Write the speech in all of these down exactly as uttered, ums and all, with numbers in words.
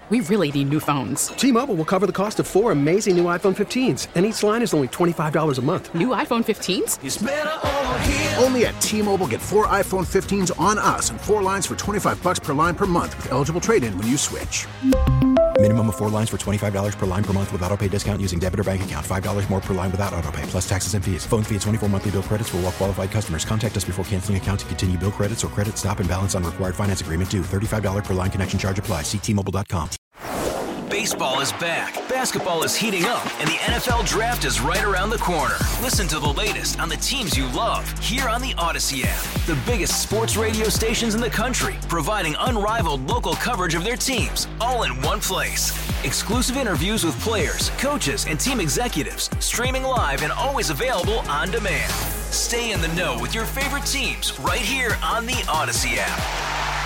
We really need new phones. T-Mobile will cover the cost of four amazing new iPhone fifteens, and each line is only twenty-five dollars a month. New iPhone fifteens? It's better over here. Only at T-Mobile, get four iPhone fifteens on us and four lines for twenty-five dollars per line per month with eligible trade-in when you switch. Minimum of four lines for twenty-five dollars per line per month with autopay discount using debit or bank account. five dollars more per line without autopay, plus taxes and fees. Phone fee at twenty-four monthly bill credits for well-qualified customers. Contact us before canceling account to continue bill credits or credit stop and balance on required finance agreement due. thirty-five dollars per line connection charge applies. See T Mobile dot com. Baseball is back, basketball is heating up, and the N F L Draft is right around the corner. Listen to the latest on the teams you love here on the Odyssey app. The biggest sports radio stations in the country, providing unrivaled local coverage of their teams, all in one place. Exclusive interviews with players, coaches, and team executives, streaming live and always available on demand. Stay in the know with your favorite teams right here on the Odyssey app.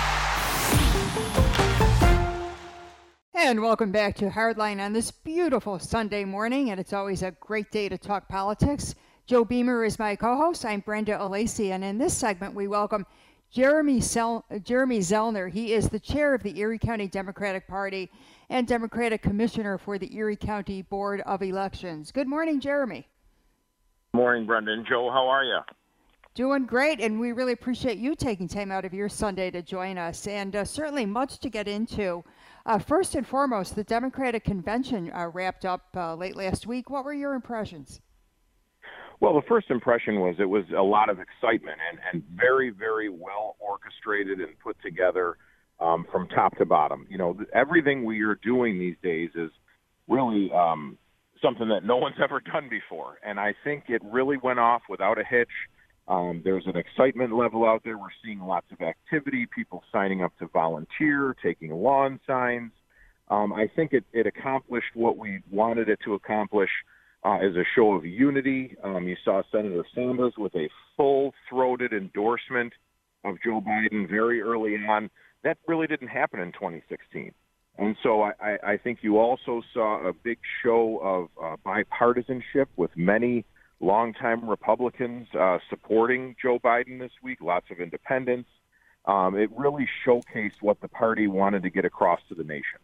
And welcome back to Hardline on this beautiful Sunday morning, and it's always a great day to talk politics. Joe Beamer is my co-host. I'm Brenda Alesi, and in this segment we welcome Jeremy, Sel- Jeremy Zellner. He is the chair of the Erie County Democratic Party and Democratic Commissioner for the Erie County Board of Elections. Good morning, Jeremy. Morning, Brenda and Joe. How are you? Doing great, and we really appreciate you taking time out of your Sunday to join us, and uh, certainly much to get into. Uh, first and foremost, the Democratic Convention uh, wrapped up uh, late last week. What were your impressions? Well, the first impression was it was a lot of excitement and, and very, very well orchestrated and put together um, from top to bottom. You know, everything we are doing these days is really um, something that no one's ever done before, and I think it really went off without a hitch. Um, there's an excitement level out there. We're seeing lots of activity, people signing up to volunteer, taking lawn signs. Um, I think it, it accomplished what we wanted it to accomplish uh, as a show of unity. Um, you saw Senator Sanders with a full-throated endorsement of Joe Biden very early on. That really didn't happen in twenty sixteen. And so I, I, I think you also saw a big show of uh, bipartisanship with many longtime Republicans uh, supporting Joe Biden this week, lots of independents. Um, it really showcased what the party wanted to get across to the nation.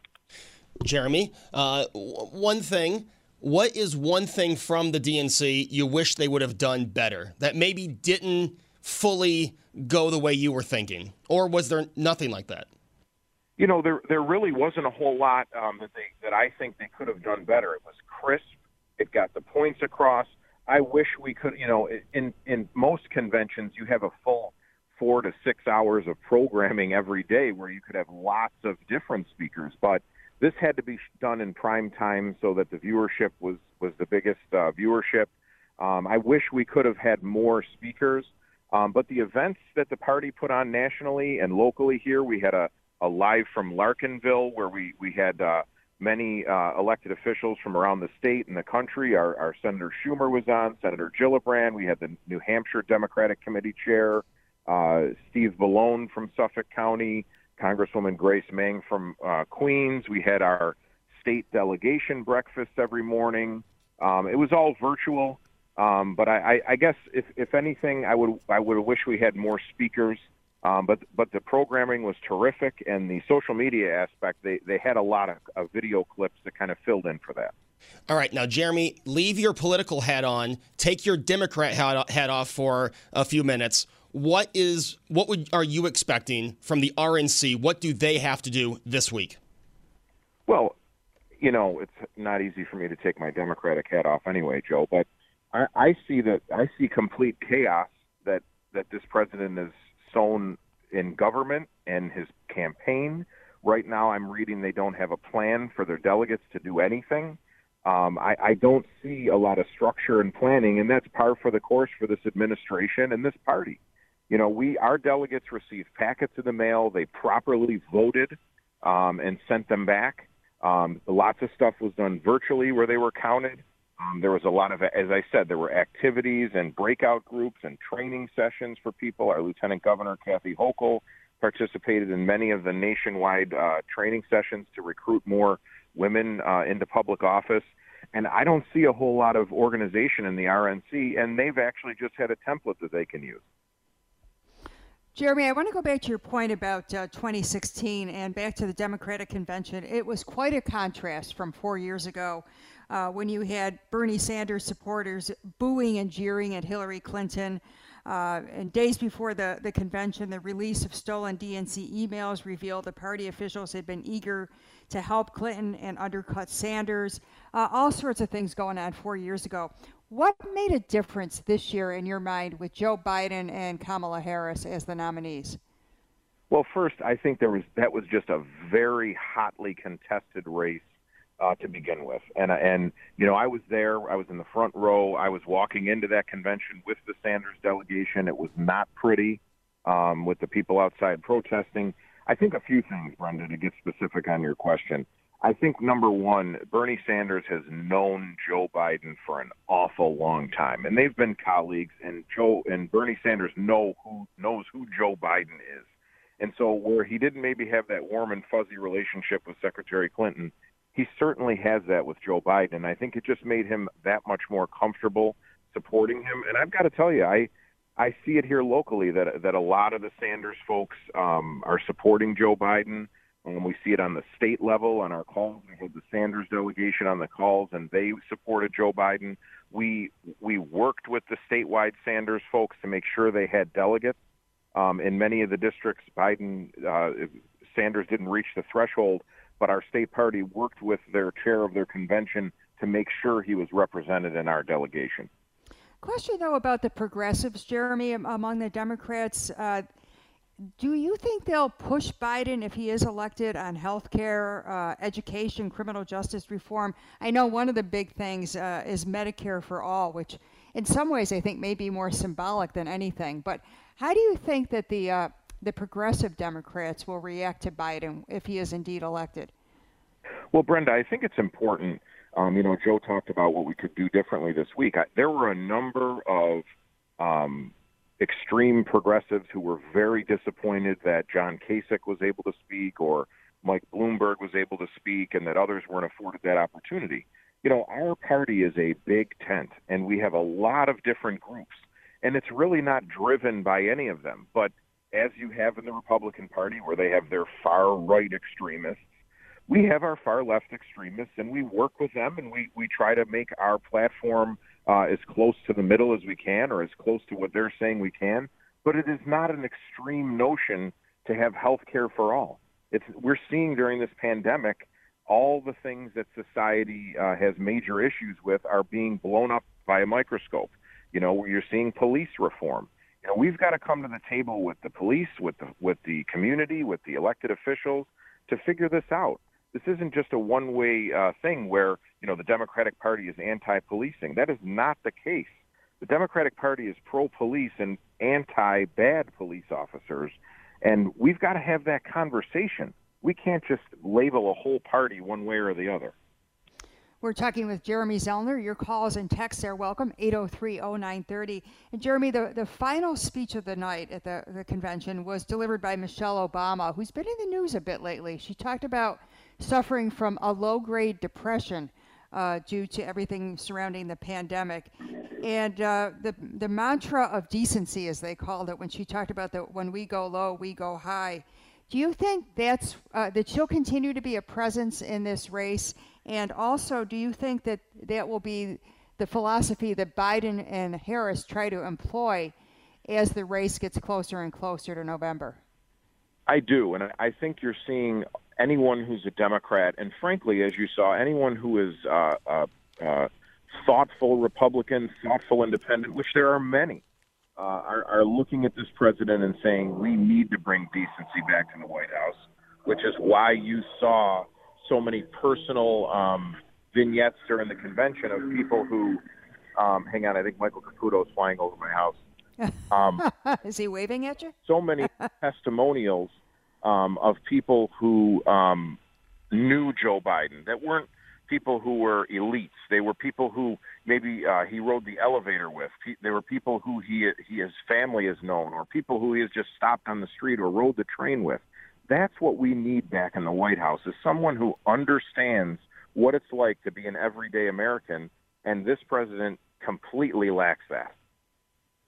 Jeremy, uh, one thing, what is one thing from the D N C you wish they would have done better that maybe didn't fully go the way you were thinking? Or was there nothing like that? You know, there there really wasn't a whole lot um, that they that I think they could have done better. It was crisp. It got the points across. I wish we could, you know, in, in most conventions, you have a full four to six hours of programming every day where you could have lots of different speakers. But this had to be done in prime time so that the viewership was, was the biggest uh, viewership. Um, I wish we could have had more speakers. Um, but the events that the party put on nationally and locally here, we had a, a live from Larkinville where we, we had uh, many uh, elected officials from around the state and the country. Our, our Senator Schumer was on, Senator Gillibrand. We had the New Hampshire Democratic Committee Chair, uh, Steve Ballone from Suffolk County, Congresswoman Grace Meng from uh, Queens. We had our state delegation breakfast every morning. Um, it was all virtual, um, but I, I, I guess if, if anything, I would I would wish we had more speakers. Um, but but the programming was terrific, and the social media aspect, they, they had a lot of, of video clips that kind of filled in for that. All right, now, Jeremy, leave your political hat on. Take your Democrat hat, hat off for a few minutes. What is what would are you expecting from the R N C? What do they have to do this week? Well, you know, it's not easy for me to take my Democratic hat off anyway, Joe, but I, I see that I see complete chaos that, that this president is sown in government and his campaign. Right now I'm reading they don't have a plan for their delegates to do anything. Um, I, I don't see a lot of structure and planning, and that's par for the course for this administration and this party. You know, we our delegates received packets in the mail. They properly voted um, and sent them back. Um, lots of stuff was done virtually where they were counted. Um, there was a lot of, as I said, there were activities and breakout groups and training sessions for people. Our Lieutenant Governor, Kathy Hochul, participated in many of the nationwide uh, training sessions to recruit more women uh, into public office. And I don't see a whole lot of organization in the R N C, and they've actually just had a template that they can use. Jeremy, I want to go back to your point about uh, twenty sixteen and back to the Democratic Convention. It was quite a contrast from four years ago uh, when you had Bernie Sanders supporters booing and jeering at Hillary Clinton. Uh, and days before the, the convention, the release of stolen D N C emails revealed the party officials had been eager to help Clinton and undercut Sanders. Uh, all sorts of things going on four years ago. What made a difference this year in your mind with Joe Biden and Kamala Harris as the nominees? Well, first, I think there was that was just a very hotly contested race uh, to begin with, and and you know I was there. I was in the front row. I was walking into that convention with the Sanders delegation. It was not pretty um, with the people outside protesting. I think a few things, Brenda, to get specific on your question. I think, number one, Bernie Sanders has known Joe Biden for an awful long time, and they've been colleagues, and Joe and Bernie Sanders know who knows who Joe Biden is. And so where he didn't maybe have that warm and fuzzy relationship with Secretary Clinton, he certainly has that with Joe Biden, and I think it just made him that much more comfortable supporting him. And I've got to tell you, I I see it here locally that that a lot of the Sanders folks um, are supporting Joe Biden. And we see it on the state level on our calls. We had the Sanders delegation on the calls, and they supported Joe Biden. We we worked with the statewide Sanders folks to make sure they had delegates. Um, in many of the districts, Biden uh, Sanders didn't reach the threshold, but our state party worked with their chair of their convention to make sure he was represented in our delegation. Question, though, about the progressives, Jeremy, among the Democrats. Uh, Do you think they'll push Biden if he is elected on health care, uh, education, criminal justice reform? I know one of the big things uh, is Medicare for all, which in some ways I think may be more symbolic than anything. But how do you think that the uh, the progressive Democrats will react to Biden if he is indeed elected? Well, Brenda, I think it's important. Um, you know, Joe talked about what we could do differently this week. I, there were a number of um, extreme progressives who were very disappointed that John Kasich was able to speak or Mike Bloomberg was able to speak and that others weren't afforded that opportunity. You know, our party is a big tent, and we have a lot of different groups, and it's really not driven by any of them. But as you have in the Republican Party, where they have their far-right extremists, we have our far-left extremists, and we work with them, and we, we try to make our platform uh, as close to the middle as we can or as close to what they're saying we can. But it is not an extreme notion to have health care for all. It's, we're seeing during this pandemic all the things that society uh, has major issues with are being blown up by a microscope. You know, you're seeing police reform. You know, we've got to come to the table with the police, with the with the community, with the elected officials to figure this out. This isn't just a one-way uh, thing where, you know, the Democratic Party is anti-policing. That is not the case. The Democratic Party is pro-police and anti-bad police officers, and we've got to have that conversation. We can't just label a whole party one way or the other. We're talking with Jeremy Zellner. Your calls and texts are welcome, eight oh three oh nine thirty. And Jeremy, the, the final speech of the night at the, the convention was delivered by Michelle Obama, who's been in the news a bit lately. She talked about suffering from a low-grade depression uh, due to everything surrounding the pandemic. And uh, the the mantra of decency, as they called it, when she talked about that when we go low, we go high. Do you think that's uh, that she'll continue to be a presence in this race? And also, do you think that that will be the philosophy that Biden and Harris try to employ as the race gets closer and closer to November? I do, and I think you're seeing anyone who's a Democrat, and frankly, as you saw, anyone who is uh, uh, uh, thoughtful Republican, thoughtful independent, which there are many, uh, are, are looking at this president and saying, we need to bring decency back to the White House, which is why you saw so many personal um, vignettes during the convention of people who, um, hang on, I think Michael Caputo is flying over my house. Um, is he waving at you? So many testimonials um, of people who um, knew Joe Biden, that weren't people who were elites. They were people who maybe uh, he rode the elevator with. They were people who he, he his family has known, or people who he has just stopped on the street or rode the train with. That's what we need back in the White House, is someone who understands what it's like to be an everyday American, and this president completely lacks that.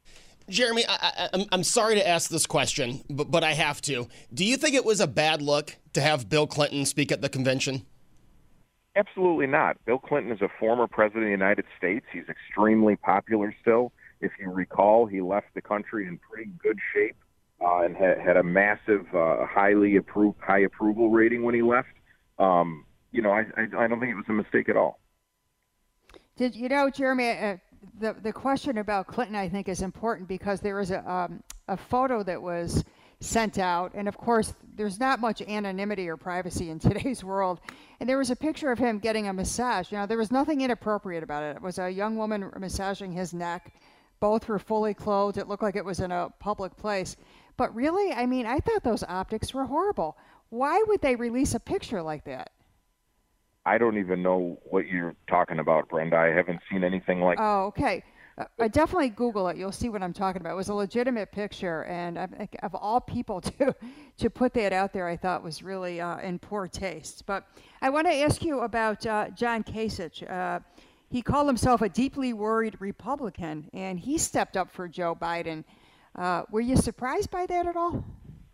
Jeremy, I, I, I'm, I'm sorry to ask this question, but, but I have to. Do you think it was a bad look to have Bill Clinton speak at the convention? Absolutely not. Bill Clinton is a former president of the United States. He's extremely popular still. If you recall, he left the country in pretty good shape uh, and had, had a massive, uh, highly approved, high approval rating when he left. Um, you know, I, I, I don't think it was a mistake at all. Did you know, Jeremy? Uh, the the question about Clinton, I think, is important because there is a um, a photo that was sent out, and of course, there's not much anonymity or privacy in today's world. And there was a picture of him getting a massage. You know, there was nothing inappropriate about it. It was a young woman massaging his neck. Both were fully clothed. It looked like it was in a public place. But really, I mean, I thought those optics were horrible. Why would they release a picture like that? I don't even know what you're talking about, Brenda. I haven't seen anything like that. Oh, okay. Uh, I definitely Google it. You'll see what I'm talking about. It was a legitimate picture, and I, of all people to to put that out there, I thought was really uh, in poor taste. But I want to ask you about uh, John Kasich. Uh, he called himself a deeply worried Republican, and he stepped up for Joe Biden. Uh, were you surprised by that at all?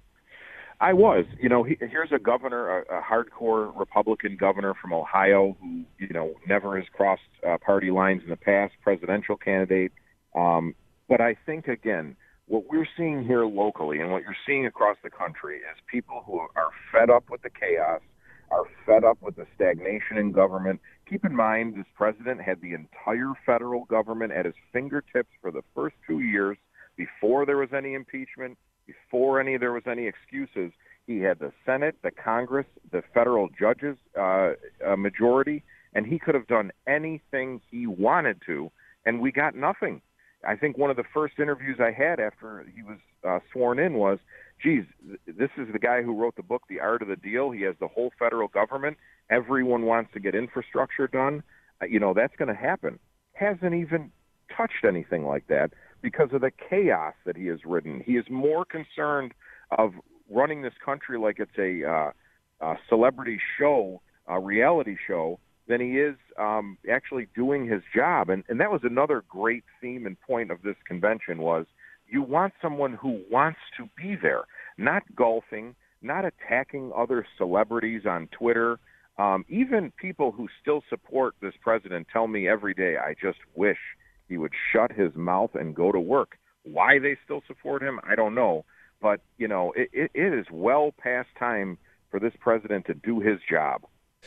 I was. You know, he, here's a governor, a, a hardcore Republican governor from Ohio who, you know, never has crossed uh, party lines in the past, presidential candidate. Um, but I think, again, what we're seeing here locally and what you're seeing across the country is people who are fed up with the chaos, are fed up with the stagnation in government. Keep in mind, this president had the entire federal government at his fingertips for the first two years before there was any impeachment. Before any there was any excuses, he had the Senate, the Congress, the federal judges uh, a majority, and he could have done anything he wanted to, and we got nothing. I think one of the first interviews I had after he was uh, sworn in was, geez, this is the guy who wrote the book, The Art of the Deal. He has the whole federal government. Everyone wants to get infrastructure done. Uh, you know, that's going to happen. Hasn't even touched anything like that. Because of the chaos that he has ridden. He is more concerned of running this country like it's a, uh, a celebrity show, a reality show, than he is um, actually doing his job. And, and that was another great theme and point of this convention was you want someone who wants to be there, not golfing, not attacking other celebrities on Twitter. Um, even people who still support this president tell me every day, I just wish he would shut his mouth and go to work. Why they still support him, I don't know. But, you know, it, it, it is well past time for this president to do his job.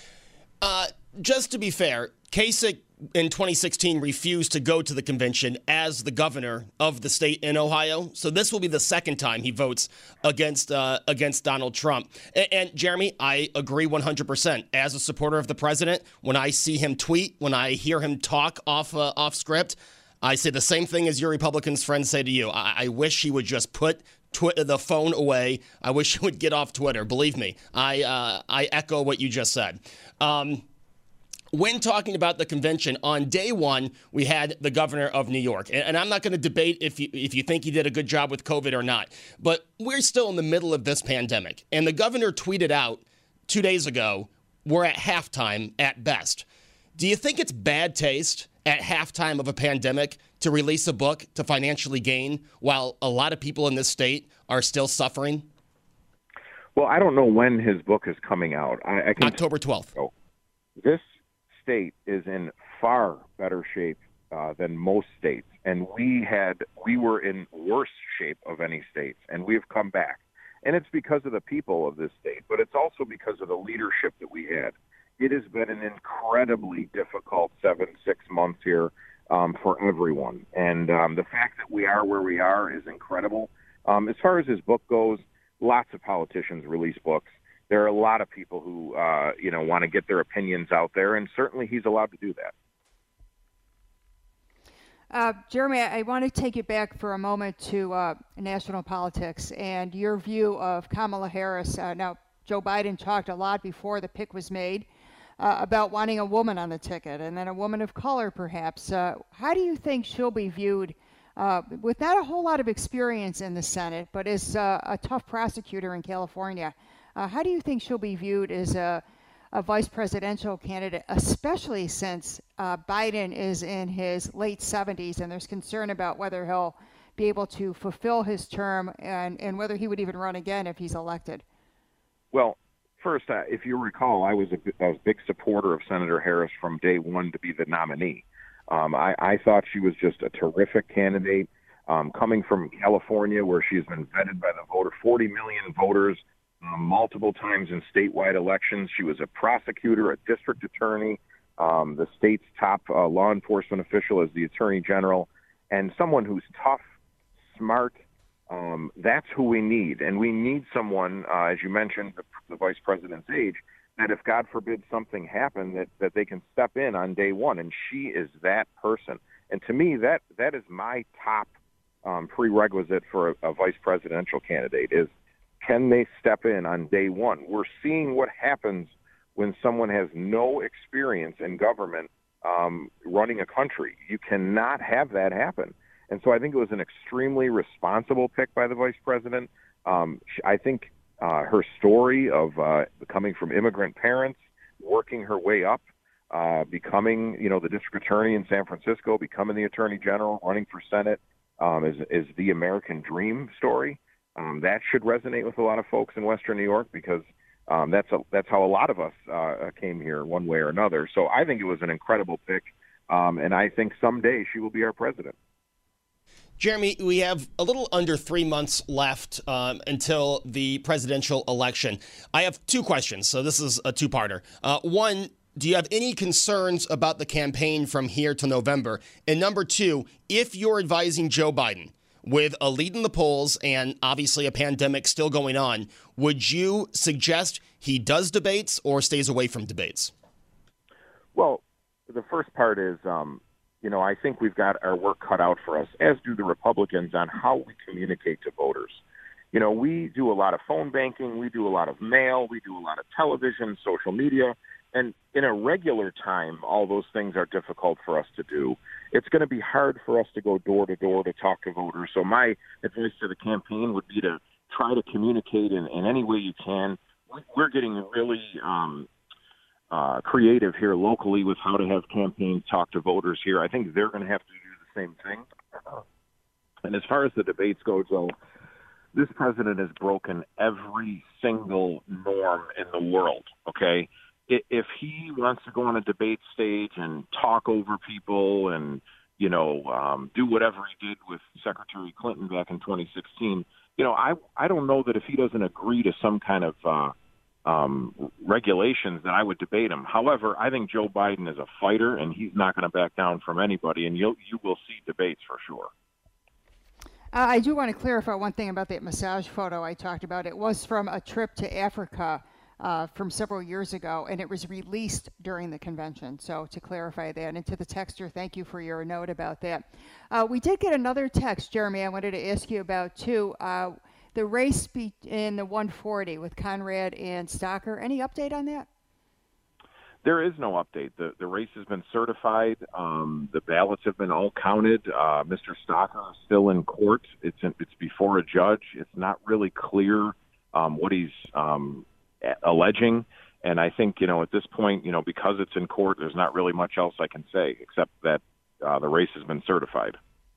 Uh, just to be fair, Kasich in twenty sixteen refused to go to the convention as the governor of the state in Ohio. So this will be the second time he votes against uh, against Donald Trump. And, and Jeremy, I agree one hundred percent. As a supporter of the president, when I see him tweet, when I hear him talk off uh, off script, I say the same thing as your Republicans friends say to you. I, I wish he would just put twi- the phone away. I wish he would get off Twitter. Believe me, I uh, I echo what you just said. Um, When talking about the convention, on day one, we had the governor of New York. And, and I'm not going to debate if you, if you think he did a good job with COVID or not. But we're still in the middle of this pandemic. And the governor tweeted out two days ago, we're at halftime at best. Do you think it's bad taste at halftime of a pandemic to release a book to financially gain while a lot of people in this state are still suffering? Well, I don't know when his book is coming out. I, I can October twelfth. Oh, this state is in far better shape uh, than most states, and we had we were in worse shape of any states, and we have come back. And it's because of the people of this state, but it's also because of the leadership that we had. It has been an incredibly difficult seven, six months here um, for everyone, and um, the fact that we are where we are is incredible. Um, as far as his book goes, lots of politicians release books. There are a lot of people who, uh, you know, want to get their opinions out there, and certainly he's allowed to do that. Uh, Jeremy, I want to take you back for a moment to uh, national politics and your view of Kamala Harris. Uh, now, Joe Biden talked a lot before the pick was made uh, about wanting a woman on the ticket, and then a woman of color, perhaps. Uh, how do you think she'll be viewed uh, with not a whole lot of experience in the Senate, but as uh, a tough prosecutor in California? Uh, how do you think she'll be viewed as a, a vice presidential candidate, especially since uh, Biden is in his late seventies and there's concern about whether he'll be able to fulfill his term, and, and whether he would even run again if he's elected? Well, first, uh, if you recall, I was a, I was a big supporter of Senator Harris from day one to be the nominee. Um, I, I thought she was just a terrific candidate, um, coming from California, where she's been vetted by the voter, forty million voters, um, multiple times in statewide elections. She was a prosecutor, a district attorney, um, the state's top uh, law enforcement official as the attorney general, and someone who's tough, smart. Um, that's who we need. And we need someone, uh, as you mentioned, the, the vice president's age, that if God forbid something happened, that, that they can step in on day one. And she is that person. And to me, that that is my top um, prerequisite for a, a vice presidential candidate is, can they step in on day one? We're seeing what happens when someone has no experience in government um, running a country. You cannot have that happen. And so I think it was an extremely responsible pick by the vice president. Um, I think uh, her story of uh, coming from immigrant parents, working her way up, uh, becoming, you know, the district attorney in San Francisco, becoming the attorney general, running for Senate, um, is, is the American dream story. Um, that should resonate with a lot of folks in Western New York, because um, that's a, that's how a lot of us uh, came here one way or another. So I think it was an incredible pick, um, and I think someday she will be our president. Jeremy, we have a little under three months left um, until the presidential election. I have two questions, so this is a two-parter. Uh, one, do you have any concerns about the campaign from here to November? And number two, if you're advising Joe Biden with a lead in the polls and obviously a pandemic still going on, would you suggest he does debates or stays away from debates? Well, the first part is, um, you know, I think we've got our work cut out for us, as do the Republicans, on how we communicate to voters. You know, we do a lot of phone banking, we do a lot of mail, we do a lot of television, social media, and in a regular time, all those things are difficult for us to do. It's going to be hard for us to go door to door to talk to voters. So my advice to the campaign would be to try to communicate in, in any way you can. We're getting really um, uh, creative here locally with how to have campaigns talk to voters here. I think they're going to have to do the same thing. And as far as the debates go, Joe, this president has broken every single norm in the world, okay? If he wants to go on a debate stage and talk over people and, you know, um, do whatever he did with Secretary Clinton back in twenty sixteen, you know, I I don't know that if he doesn't agree to some kind of uh, um, regulations that I would debate him. However, I think Joe Biden is a fighter, and he's not going to back down from anybody, and you'll, you will see debates for sure. Uh, I do want to clarify one thing about that massage photo I talked about. It was from a trip to Africa Uh, from several years ago, and it was released during the convention. So to clarify that, and to the texter, thank you for your note about that. Uh, we did get another text, Jeremy, I wanted to ask you about too. Uh, the race be- in the one forty with Conrad and Stocker. Any update on that? There is no update. The the race has been certified. Um, the ballots have been all counted. Uh, Mister Stocker is still in court. It's in, it's before a judge. It's not really clear um, what he's um, alleging, and I think, you know, at this point, you know, because it's in court, there's not really much else I can say except that uh, the race has been certified.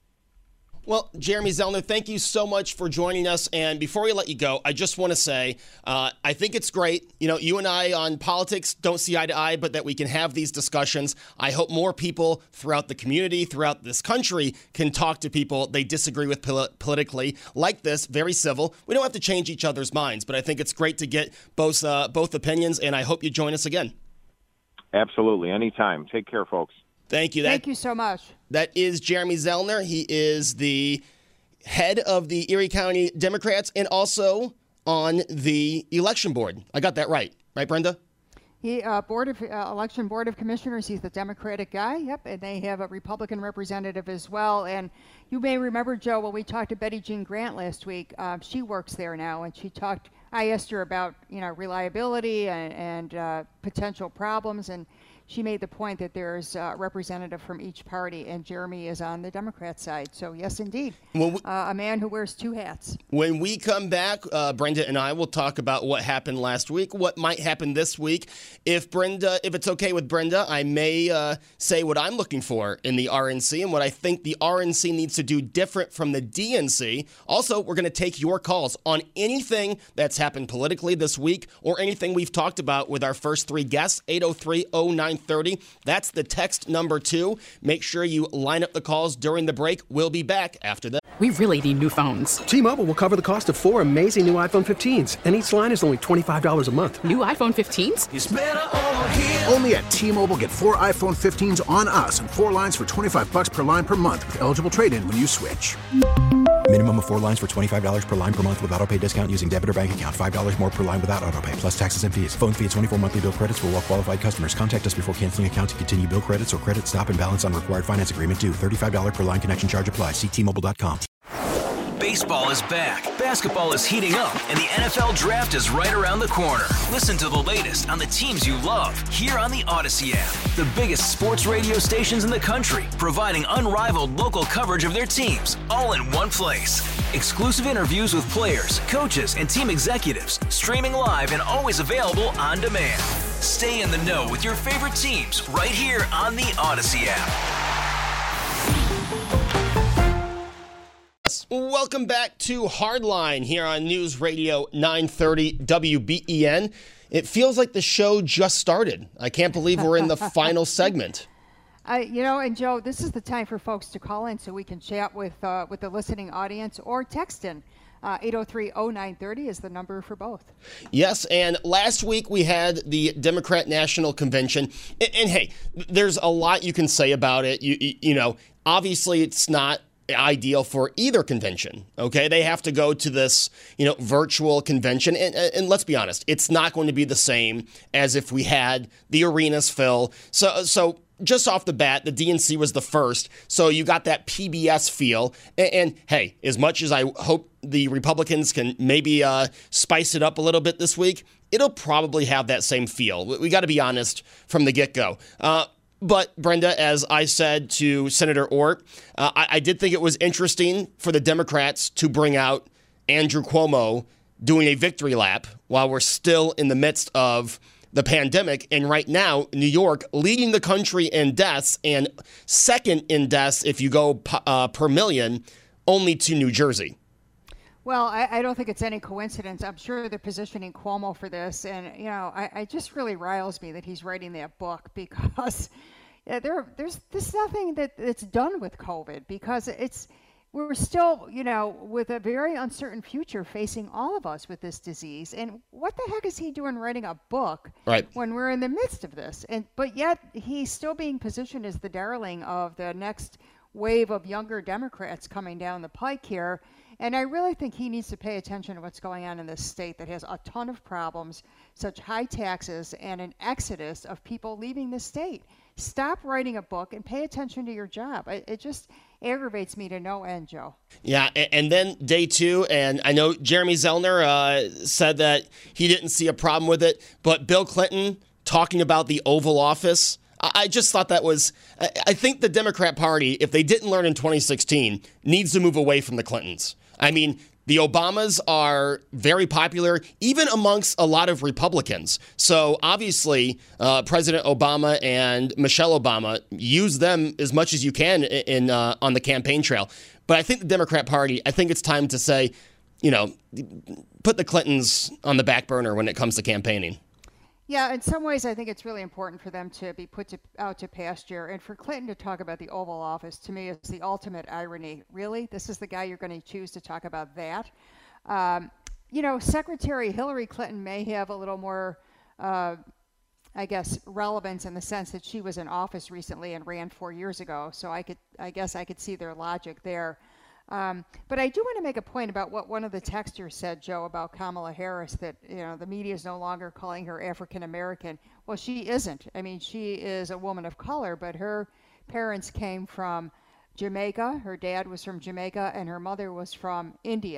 Well, Jeremy Zellner, thank you so much for joining us. And before we let you go, I just want to say, uh, I think it's great. You know, you and I on politics don't see eye to eye, but that we can have these discussions. I hope more people throughout the community, throughout this country, can talk to people they disagree with pol- politically like this, very civil. We don't have to change each other's minds, but I think it's great to get both, uh, both opinions, and I hope you join us again. Absolutely. Anytime. Take care, folks. Thank you. That, Thank you so much. That is Jeremy Zellner. He is the head of the Erie County Democrats and also on the election board. I got that right. Right, Brenda? He uh, board of uh, election board of commissioners. He's the Democratic guy. Yep, and they have a Republican representative as well. And you may remember, Joe, when we talked to Betty Jean Grant last week. Uh, she works there now, and she talked. I asked her about, you know, reliability and, and uh, potential problems, and she made the point that there's a representative from each party, and Jeremy is on the Democrat side. So, yes, indeed, Well, we- uh, a man who wears two hats. When we come back, uh, Brenda and I will talk about what happened last week, what might happen this week. If Brenda, if it's okay with Brenda, I may uh, say what I'm looking for in the R N C and what I think the R N C needs to do different from the D N C. Also, we're going to take your calls on anything that's happened politically this week or anything we've talked about with our first three guests, eight oh three oh nine thirty. That's the text number two. Make sure you line up the calls during the break. We'll be back after that. We really need new phones. T-Mobile will cover the cost of four amazing new iPhone fifteens, and each line is only twenty-five dollars a month. New iPhone fifteens? It's better over here. Only at T-Mobile, get four iPhone fifteens on us and four lines for twenty-five bucks per line per month with eligible trade-in when you switch. Minimum of four lines for twenty-five dollars per line per month with autopay discount using debit or bank account. five dollars more per line without autopay, plus taxes and fees. Phone fee at twenty-four monthly bill credits for well-qualified customers. Contact us before canceling account to continue bill credits or credit stop and balance on required finance agreement due. thirty-five dollars per line connection charge applies. See T Mobile dot com. Baseball is back, basketball is heating up, and the N F L Draft is right around the corner. Listen to the latest on the teams you love here on the Odyssey app. The biggest sports radio stations in the country, providing unrivaled local coverage of their teams, all in one place. Exclusive interviews with players, coaches, and team executives, streaming live and always available on demand. Stay in the know with your favorite teams right here on the Odyssey app. Welcome back to Hardline here on News Radio nine thirty W B E N. It feels like the show just started. I can't believe we're in the final segment. Uh, you know, and Joe, this is the time for folks to call in so we can chat with uh, with the listening audience or text in. Uh, eight oh three oh nine thirty is the number for both. Yes, and last week we had the Democrat National Convention. And, and hey, there's a lot you can say about it. You, you, you know, obviously it's not ideal for either convention. Okay, they have to go to this, you know, virtual convention, and, and let's be honest, it's not going to be the same as if we had the arenas fill. So, so just off the bat, the D N C was the first, so you got that P B S feel. And, and hey, as much as I hope the Republicans can maybe uh, spice it up a little bit this week, it'll probably have that same feel. We, we got to be honest from the get-go. Uh, But, Brenda, as I said to Senator Ort, uh, I, I did think it was interesting for the Democrats to bring out Andrew Cuomo doing a victory lap while we're still in the midst of the pandemic. And right now, New York leading the country in deaths and second in deaths, if you go uh, per million, only to New Jersey. Well, I, I don't think it's any coincidence. I'm sure they're positioning Cuomo for this. And, you know, I, I just really riles me that he's writing that book because yeah, there, there's, there's nothing that, that's done with COVID because it's we're still, you know, with a very uncertain future facing all of us with this disease. And what the heck is he doing writing a book right. when we're in the midst of this? And but yet he's still being positioned as the darling of the next wave of younger Democrats coming down the pike here. And I really think he needs to pay attention to what's going on in this state that has a ton of problems, such high taxes, and an exodus of people leaving the state. Stop writing a book and pay attention to your job. It, it just aggravates me to no end, Joe. Yeah, and then day two, and I know Jeremy Zellner uh, said that he didn't see a problem with it, but Bill Clinton talking about the Oval Office, I just thought that was, I think the Democrat Party, if they didn't learn in twenty sixteen, needs to move away from the Clintons. I mean, the Obamas are very popular, even amongst a lot of Republicans. So obviously, uh, President Obama and Michelle Obama, use them as much as you can in uh, on the campaign trail. But I think the Democrat Party, I think it's time to say, you know, put the Clintons on the back burner when it comes to campaigning. Yeah, in some ways, I think it's really important for them to be put to, out to pasture. And for Clinton to talk about the Oval Office, to me, is the ultimate irony. Really? This is the guy you're going to choose to talk about that? Um, you know, Secretary Hillary Clinton may have a little more, uh, I guess, relevance in the sense that she was in office recently and ran four years ago. So I could, I guess I could see their logic there. Um, but I do want to make a point about what one of the texters said, Joe, about Kamala Harris, that, you know, the media is no longer calling her African American. Well, she isn't. I mean, she is a woman of color, but her parents came from Jamaica. Her dad was from Jamaica, and her mother was from India.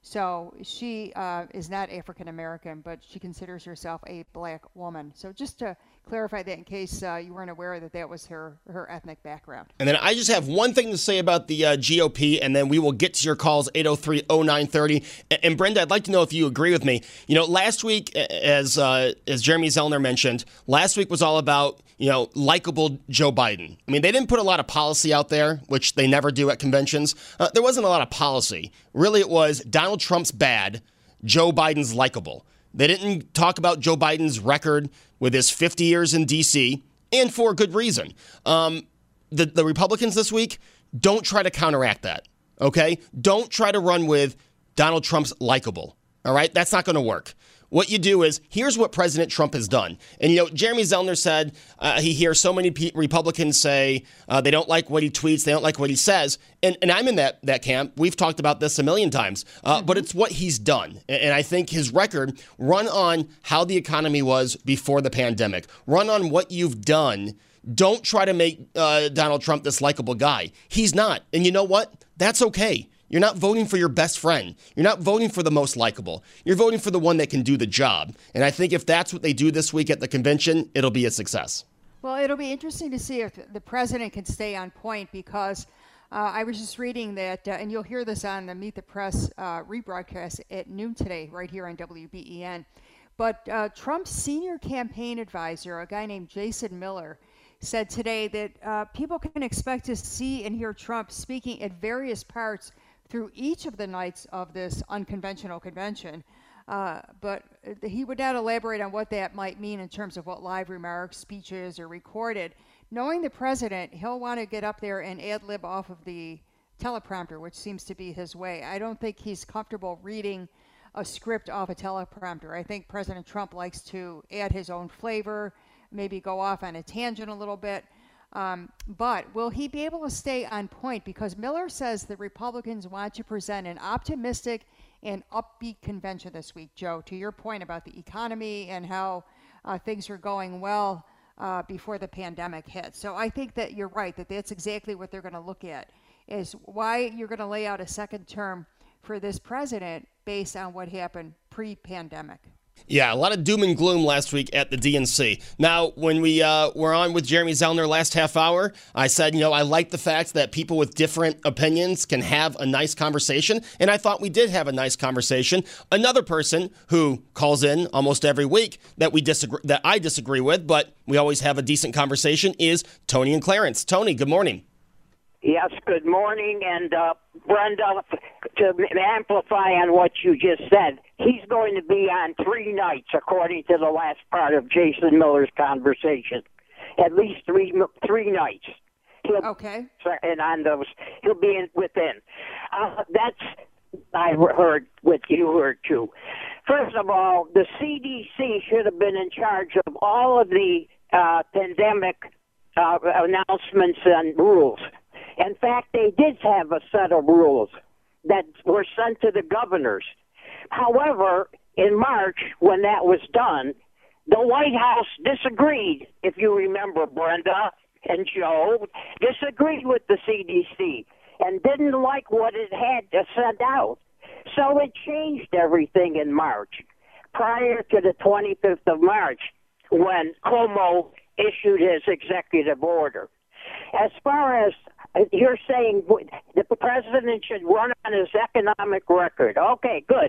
So she uh, is not African American, but she considers herself a black woman. So just to clarify that in case uh, you weren't aware that that was her, her ethnic background. And then I just have one thing to say about the uh, G O P, and then we will get to your calls, eight oh three oh nine three oh. And, and Brenda, I'd like to know if you agree with me. You know, last week, as uh, as Jeremy Zellner mentioned, last week was all about, you know, likable Joe Biden. I mean, they didn't put a lot of policy out there, which they never do at conventions. Uh, there wasn't a lot of policy. Really, it was Donald Trump's bad, Joe Biden's likable. They didn't talk about Joe Biden's record with his fifty years in D C, and for a good reason. Um, the, the Republicans this week, don't try to counteract that, okay? Don't try to run with Donald Trump's likable, all right? That's not going to work. What you do is, here's what President Trump has done. And, you know, Jeremy Zellner said uh, he hears so many P- Republicans say uh, they don't like what he tweets, they don't like what he says. And, and I'm in that, that camp. We've talked about this a million times. Uh, mm-hmm. But it's what he's done. And I think his record, run on how the economy was before the pandemic. Run on what you've done. Don't try to make uh, Donald Trump this likable guy. He's not. And you know what? That's okay. You're not voting for your best friend. You're not voting for the most likable. You're voting for the one that can do the job. And I think if that's what they do this week at the convention, it'll be a success. Well, it'll be interesting to see if the president can stay on point because uh, I was just reading that, uh, and you'll hear this on the Meet the Press uh, rebroadcast at noon today, right here on W B E N. But uh, Trump's senior campaign advisor, a guy named Jason Miller, said today that uh, people can expect to see and hear Trump speaking at various parts through each of the nights of this unconventional convention. Uh, but he would not elaborate on what that might mean in terms of what live remarks, speeches, are recorded. Knowing the president, he'll want to get up there and ad-lib off of the teleprompter, which seems to be his way. I don't think he's comfortable reading a script off a teleprompter. I think President Trump likes to add his own flavor, maybe go off on a tangent a little bit. Um, but will he be able to stay on point? Because Miller says the Republicans want to present an optimistic and upbeat convention this week, Joe, to your point about the economy and how uh, things are going well uh, before the pandemic hit. So I think that you're right, that that's exactly what they're going to look at, is why you're going to lay out a second term for this president based on what happened pre-pandemic. Yeah, a lot of doom and gloom last week at the D N C. Now, when we uh, were on with Jeremy Zellner last half hour, I said, you know, I like the fact that people with different opinions can have a nice conversation, and I thought we did have a nice conversation. Another person who calls in almost every week that we disagree, that I disagree with, but we always have a decent conversation, is Tony and Clarence. Tony, good morning. Yes, good morning, and uh, Brenda, to amplify on what you just said, he's going to be on three nights, according to the last part of Jason Miller's conversation. At least three three nights. He'll, okay. And on those, he'll be in, within. Uh, that's, I heard what you heard, too. First of all, the C D C should have been in charge of all of the uh, pandemic uh, announcements and rules. In fact, they did have a set of rules that were sent to the governors. However, in March, when that was done, the White House disagreed, if you remember, Brenda and Joe, disagreed with the C D C and didn't like what it had to send out. So it changed everything in March, prior to the twenty-fifth of March, when Cuomo issued his executive order. As far as you're saying the president should run on his economic record. Okay, good.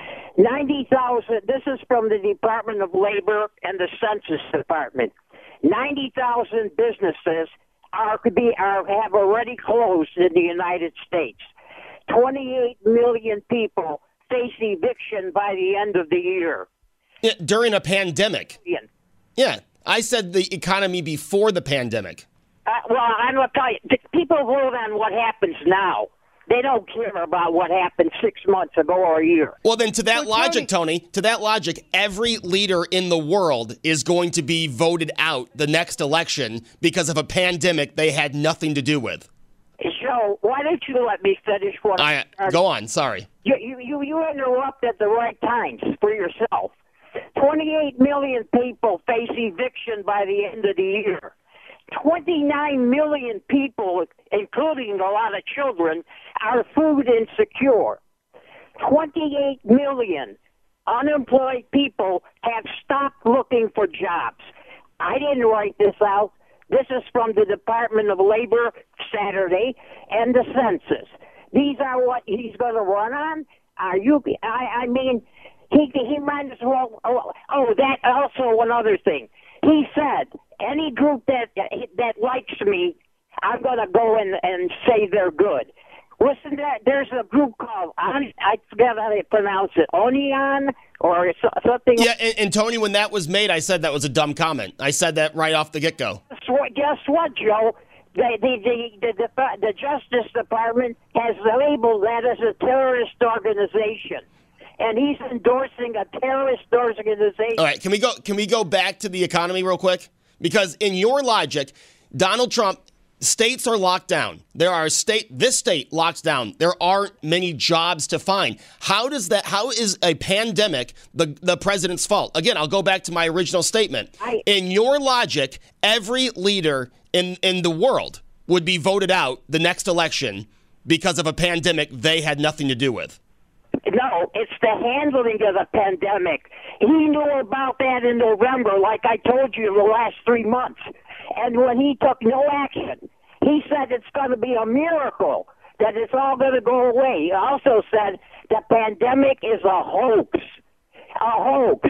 ninety thousand, this is from the Department of Labor and the Census Department. ninety thousand businesses are to be are have already closed in the United States. twenty-eight million people face eviction by the end of the year. Yeah, during a pandemic. Yeah. yeah, I said the economy before the pandemic. Uh, well, I'm going to tell you, people vote on what happens now. They don't care about what happened six months ago or a year. Well, then to that well, logic, Tony, to that logic, every leader in the world is going to be voted out the next election because of a pandemic they had nothing to do with. So why don't you let me finish what I Go on, sorry. You, you, you interrupt at the right times for yourself. twenty-eight million people face eviction by the end of the year. twenty-nine million people, including a lot of children, are food insecure. twenty-eight million unemployed people have stopped looking for jobs. I didn't write this out. This is from the Department of Labor Saturday and the census. These are what he's going to run on? Are you? I, I mean, he he might as well. Oh, oh, that also one other thing. He said any group that that likes me, I'm going to go in and say they're good. Listen, to that there's a group called I forget how they pronounce it, Onion or something. Yeah, and, and Tony, when that was made, I said that was a dumb comment. I said that right off the get go. Guess what, guess what, Joe? The, the, the, the, the, the Justice Department has labeled that as a terrorist organization. And he's endorsing a terrorist organization. All right, can we go can we go back to the economy real quick? Because in your logic, Donald Trump, states are locked down. There are state this state locks down. There aren't many jobs to find. How does that how is a pandemic the, the president's fault? Again, I'll go back to my original statement. I, in your logic, every leader in, in the world would be voted out the next election because of a pandemic they had nothing to do with. No, it's the handling of the pandemic. He knew about that in November, like I told you, the last three months. And when he took no action, he said it's going to be a miracle, that it's all going to go away. He also said the pandemic is a hoax, a hoax.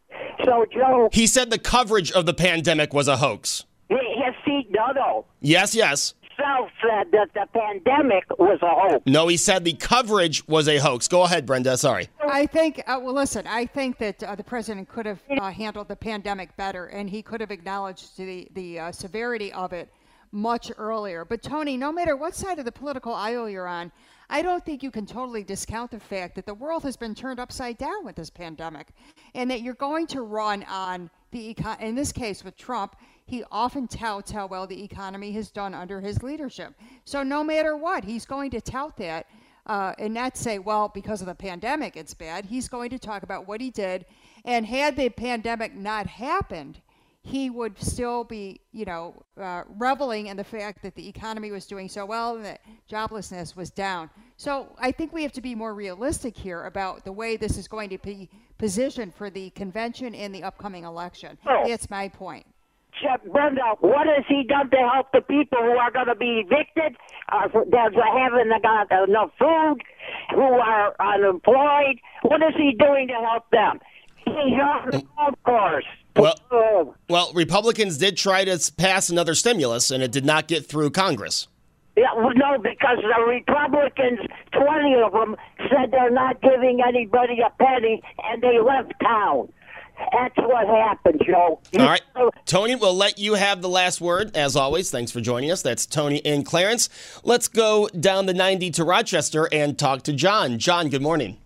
So, Joe... He said the coverage of the pandemic was a hoax. Yes, he, no, no. Yes, yes. Himself said that the pandemic was a hoax. No, he said the coverage was a hoax. Go ahead, Brenda. Sorry. I think, uh, well, listen, I think that uh, the president could have uh, handled the pandemic better, and he could have acknowledged the, the uh, severity of it much earlier. But, Tony, no matter what side of the political aisle you're on, I don't think you can totally discount the fact that the world has been turned upside down with this pandemic, and that you're going to run on the econ. In this case with Trump, he often touts how well the economy has done under his leadership. So no matter what, he's going to tout that uh, and not say, well, because of the pandemic it's bad. He's going to talk about what he did, and had the pandemic not happened, he would still be, you know, uh, reveling in the fact that the economy was doing so well and that joblessness was down. So I think we have to be more realistic here about the way this is going to be positioned for the convention and the upcoming election. Oh. That's my point. Brenda, what has he done to help the people who are going to be evicted, uh, that haven't got enough food, who are unemployed? What is he doing to help them? He's on the golf course. Well, well, Republicans did try to pass another stimulus, and it did not get through Congress. Yeah, well, no, because the Republicans, twenty of them, said they're not giving anybody a penny, and they left town. That's what happened, Joe. All right. Tony, we'll let you have the last word, as always. Thanks for joining us. That's Tony in Clarence. Let's go down the ninety to Rochester and talk to John. John, good morning.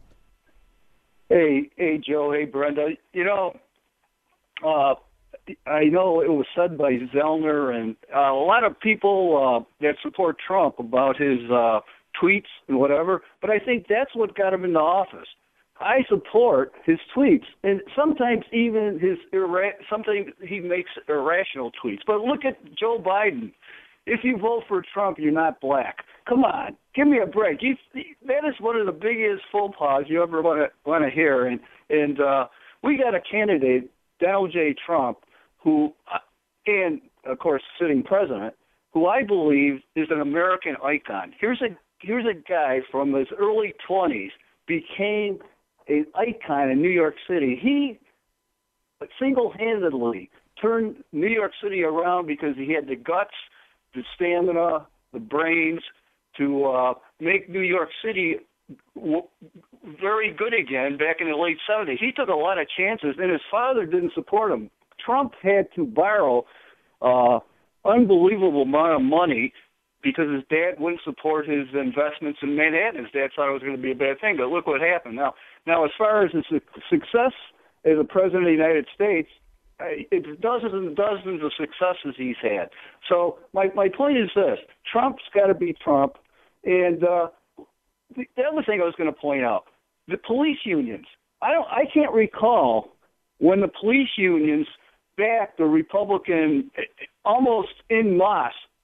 Hey, hey, Joe. Hey, Brenda. You know, uh, I know it was said by Zellner and uh, a lot of people uh, that support Trump about his uh, tweets and whatever, but I think that's what got him into office. I support his tweets, and sometimes even his irra- sometimes he makes irrational tweets. But look at Joe Biden. If you vote for Trump, you're not black. Come on, give me a break. You, that is one of the biggest faux pas you ever want to want to hear. And and uh, we got a candidate, Donald J. Trump, who, uh, and of course, sitting president, who I believe is an American icon. Here's a here's a guy from his early twenties became an icon in New York City. He single-handedly turned New York City around because he had the guts, the stamina, the brains to uh, make New York City w- very good again back in the late seventies. He took a lot of chances, and his father didn't support him. Trump had to borrow uh, unbelievable amount of money because his dad wouldn't support his investments in Manhattan. His dad thought it was going to be a bad thing, but look what happened. Now, now as far as his success as a president of the United States, it's dozens and dozens of successes he's had. So my, my point is this. Trump's got to be Trump. And uh, the, the other thing I was going to point out, the police unions. I don't. I can't recall when the police unions backed the Republican almost en masse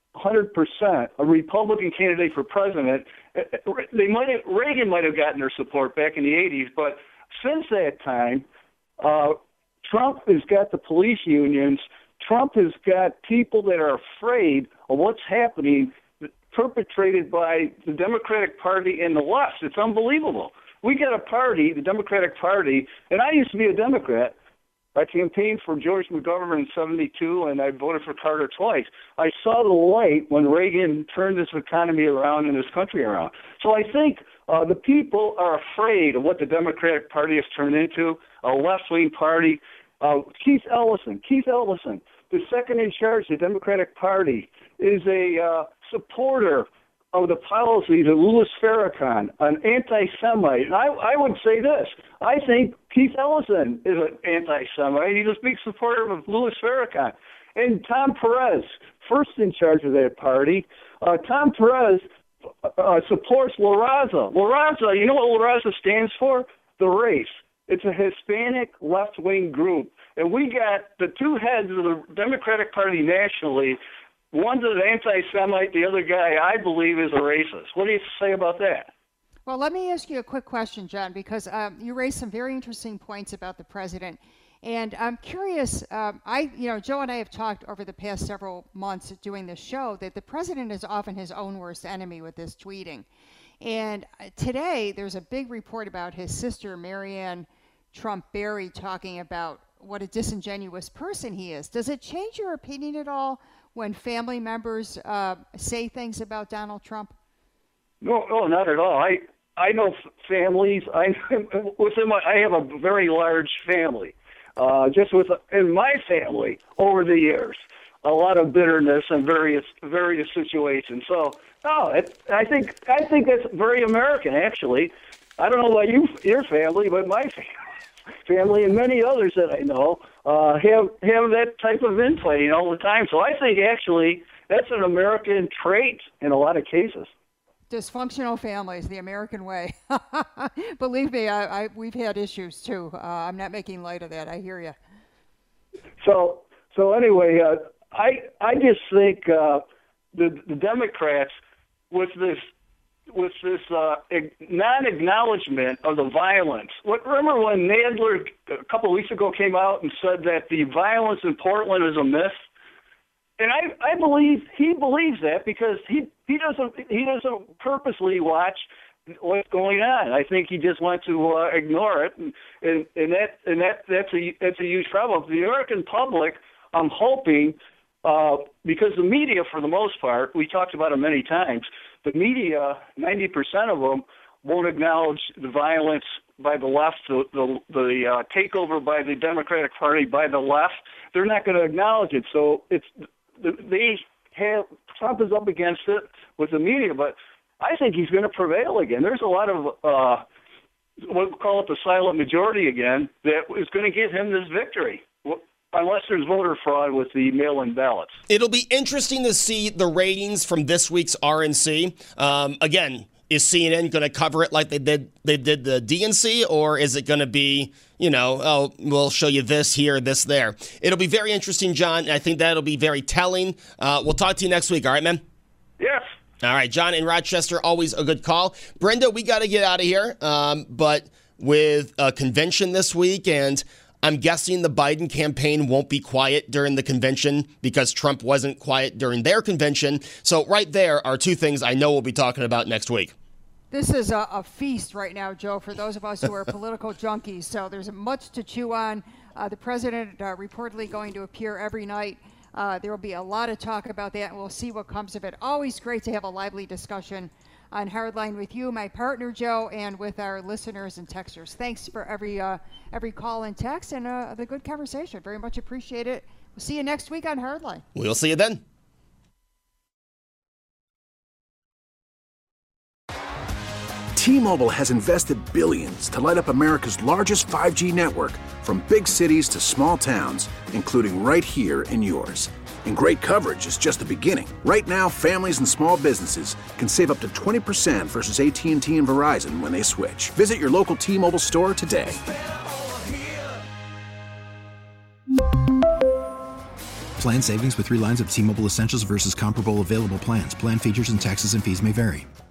one hundred percent a Republican candidate for president, they might have, Reagan might have gotten their support back in the eighties, but since that time, uh, Trump has got the police unions. Trump has got people that are afraid of what's happening, perpetrated by the Democratic Party and the left. It's unbelievable. We got a party, the Democratic Party, and I used to be a Democrat. I campaigned for George McGovern in seventy-two, and I voted for Carter twice. I saw the light when Reagan turned this economy around and this country around. So I think uh, the people are afraid of what the Democratic Party has turned into, a left-wing party. Uh, Keith Ellison, Keith Ellison, the second in charge of the Democratic Party, is a uh, supporter of the policies of Louis Farrakhan, an anti-Semite. And I, I would say this. I think Keith Ellison is an anti-Semite. He's a big supporter of Louis Farrakhan. And Tom Perez, first in charge of that party, uh, Tom Perez uh, supports La Raza. La Raza, you know what La Raza stands for? The race. It's a Hispanic left-wing group. And we got the two heads of the Democratic Party nationally. One's an anti-Semite, the other guy, I believe, is a racist. What do you say about that? Well, let me ask you a quick question, John, because um, you raised some very interesting points about the president. And I'm curious, um, I, you know, Joe and I have talked over the past several months doing this show that the president is often his own worst enemy with this tweeting. And today, there's a big report about his sister, Marianne Trump Barry, talking about what a disingenuous person he is. Does it change your opinion at all when family members uh, say things about Donald Trump? No, no, not at all. I I know families. I within my I have a very large family. Uh, just with in my family over the years, a lot of bitterness and various various situations. So, no, it, I think I think that's very American, actually. I don't know about you, your family, but my family. family and many others that I know uh, have have that type of infighting all the time. So I think actually that's an American trait in a lot of cases. Dysfunctional families, the American way. Believe me, I, I, we've had issues too. Uh, I'm not making light of that. I hear you. So so anyway, uh, I I just think uh, the the Democrats with this. with this uh, non-acknowledgement of the violence. What, remember when Nadler a couple of weeks ago came out and said that the violence in Portland is a myth? And I, I believe he believes that because he, he doesn't he doesn't purposely watch what's going on. I think he just wants to uh, ignore it, and, and, and that and that that's a that's a huge problem. The American public, I'm hoping, uh, because the media, for the most part, we talked about it many times. The media, ninety percent of them, won't acknowledge the violence by the left, the the, the uh, takeover by the Democratic Party by the left. They're not going to acknowledge it. So it's they have Trump is up against it with the media, but I think he's going to prevail again. There's a lot of uh, we'll call it the silent majority again that is going to give him this victory. Unless there's voter fraud with the mail-in ballots. It'll be interesting to see the ratings from this week's R N C. Um, again, is C N N going to cover it like they did they did the D N C, or is it going to be, you know, oh, we'll show you this here, this there? It'll be very interesting, John, and I think that'll be very telling. Uh, we'll talk to you next week, all right, man? Yes. All right, John in Rochester, always a good call. Brenda, we got to get out of here, um, but with a convention this week, and I'm guessing the Biden campaign won't be quiet during the convention because Trump wasn't quiet during their convention. So right there are two things I know we'll be talking about next week. This is a, a feast right now, Joe, for those of us who are political junkies. So there's much to chew on. Uh, the president uh, reportedly going to appear every night. Uh, there will be a lot of talk about that, and we'll see what comes of it. Always great to have a lively discussion on Hardline with you, my partner Joe, and with our listeners and texters. Thanks for every uh, every call and text and uh, the good conversation. Very much appreciate it. We'll see you next week on Hardline. We'll see you then. T-Mobile has invested billions to light up America's largest five G network, from big cities to small towns, including right here in yours. And great coverage is just the beginning. Right now, families and small businesses can save up to twenty percent versus A T and T and Verizon when they switch. Visit your local T-Mobile store today. Plan savings with three lines of T-Mobile Essentials versus comparable available plans. Plan features and taxes and fees may vary.